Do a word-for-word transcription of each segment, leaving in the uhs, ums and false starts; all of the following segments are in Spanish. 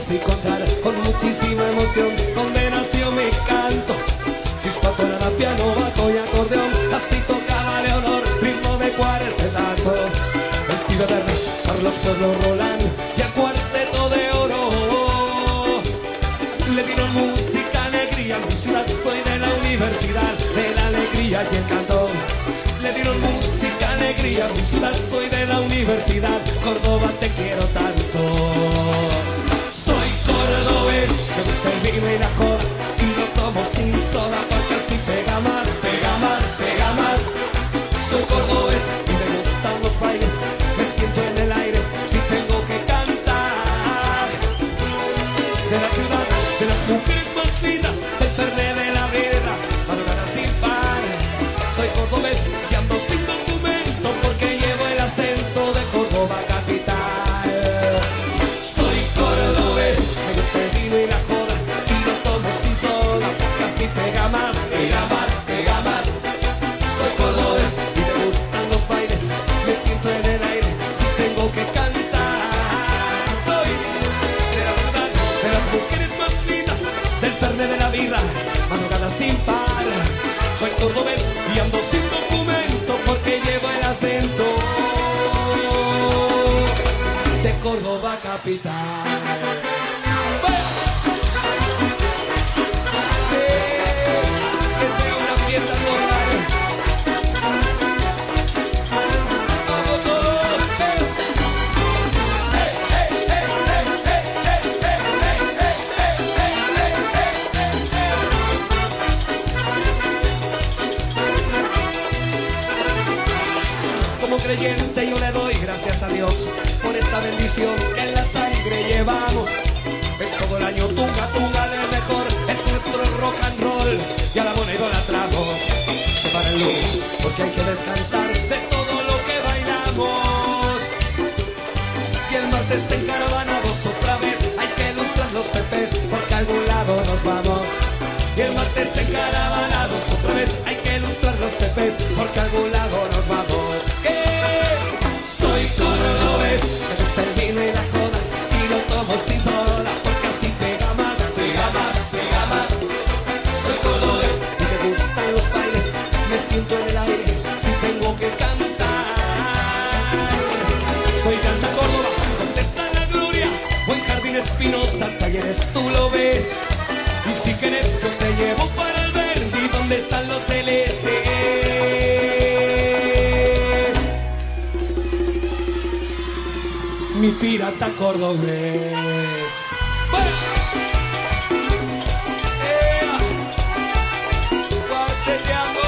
así contar con muchísima emoción donde nació mi canto. Chispa, tonada, piano, bajo y acordeón, así tocaba Leonor, ritmo de cuartetazo. El pibe verde, Carlos Pueblo Roland y el cuarteto de oro le dieron música, alegría, mi ciudad, soy de la universidad de la alegría y el canto. Le dieron música, alegría, mi ciudad, soy de la universidad, Córdoba te quiero tanto. Soy cordobés, me gusta el vino y la joda, y lo tomo sin soda porque así pega más, pega más, pega más. Soy cordobés y me gustan los bailes, me siento en el aire si tengo que cantar. De la ciudad, de las mujeres más lindas, del Fernet de la birra, madrugada sin par. Soy cordobés y ando sin documento porque llevo el acento de Córdoba capital. Soy cordobés, me gusta el vino y la joda, y lo tomo sin soda porque así pega más, pega más, pega más. Soy cordobés y me gustan los bailes, me siento en el aire si tengo que cantar. Soy de la ciudad, de las mujeres más lindas, del Fernet de la birra, madrugada sin par. Soy cordobés y ando sin documento porque llevo el acento de Córdoba capital. Sí, que sea una fiesta total. ¡Vamos todos! ¡Hey, hey, hey, hey, hey, hey, hey, hey, hey, hey, hey! Como creyente yo le doy gracias a Dios por esta bendición que en la sangre llevamos. Es todo el año tunga, tunga del mejor, es nuestro rock and roll y a la moneda idolatramos. Se para el lunes porque hay que descansar de todo lo que bailamos. Y el martes encaravanados otra vez hay que ilustrar los pepes porque a algún lado nos vamos. Y el martes encaravanados otra vez hay que ilustrar los pepes porque a algún lado nos vamos. ¿Qué? Soy cordobés, me gusta el vino y la joda y lo tomo sin soda porque así pega más, pega más, pega más. Soy cordobés y me gustan los bailes, me siento en el aire si tengo que cantar. Soy Canta Córdoba, donde está la gloria, buen Jardín Espinosa, Talleres tú lo ves. Y si quieres yo te llevo para el Verdi, donde están los celestes. Mi pirata cordobés. ¡Bueno! ¡Ea! ¡Cuarteteando!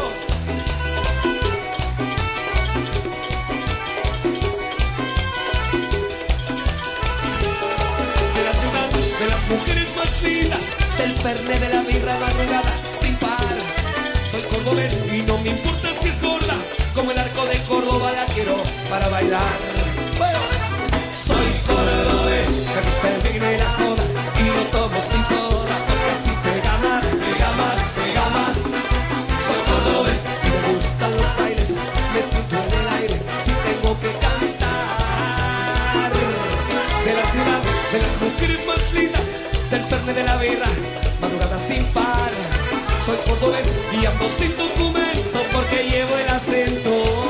De la ciudad, de las mujeres más lindas, del Fernet de la birra, madrugada sin par. Soy cordobés y no me importa si es gorda, como el arco de Córdoba la quiero para bailar. ¡Bueno! Soy cordobés, me gusta el vino y la joda y lo tomo sin soda porque así pega más, pega más, pega más. Soy cordobés y me gustan los bailes, me siento en el aire si tengo que cantar. De la ciudad, de las mujeres más lindas, del Fernet de la birra, madrugada sin par. Soy cordobés y ando sin documento porque llevo el acento.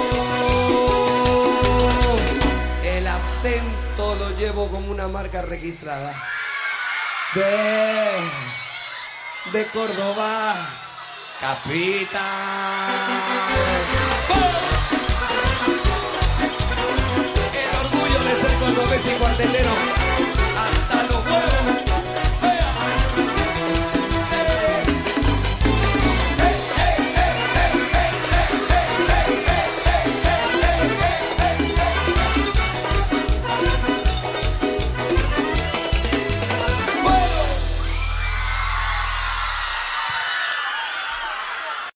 El acento lo llevo como una marca registrada de, de Córdoba capital. ¡Oh! El orgullo de ser cordobés y cuartetero hasta los huevos.